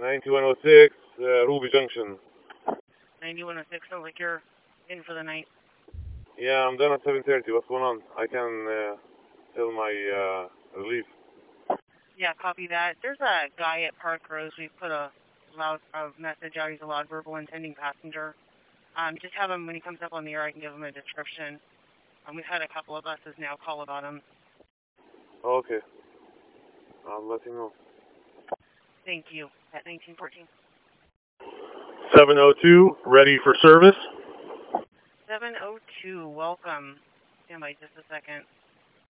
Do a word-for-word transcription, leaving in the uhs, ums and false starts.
ninety-one oh six, uh, Ruby Junction. ninety-one oh six, sounds like you're in for the night. Yeah, I'm done at seven thirty. What's going on? I can uh, tell my uh, relief. Yeah, copy that. There's a guy at Park Rose. We put a loud a message out. He's a loud verbal intending passenger. Um, just have him, when he comes up on the air, I can give him a description. Um, we've had a couple of buses now call about him. Okay. I'll let you know. Thank you. At nineteen fourteen. seven oh two, ready for service. seven oh two, welcome. Stand by just a second.